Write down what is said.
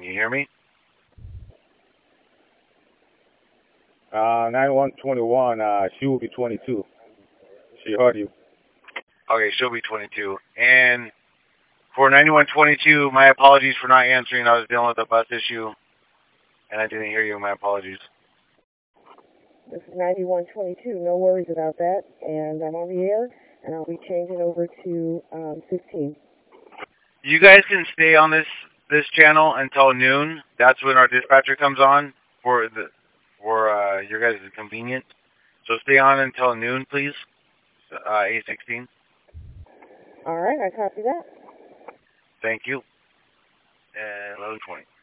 Can you hear me? 9121, she will be 22. She heard you. Okay, she'll be 22. And for 9122, my apologies for not answering. I was dealing with a bus issue, and I didn't hear you. My apologies. This is 9122. No worries about that. And I'm on the air, and I'll be changing over to 15. You guys can stay on this channel until noon. That's when our dispatcher comes on for your guys' convenience. So stay on until noon, please. 816. All right, I copy that. Thank you. 1120.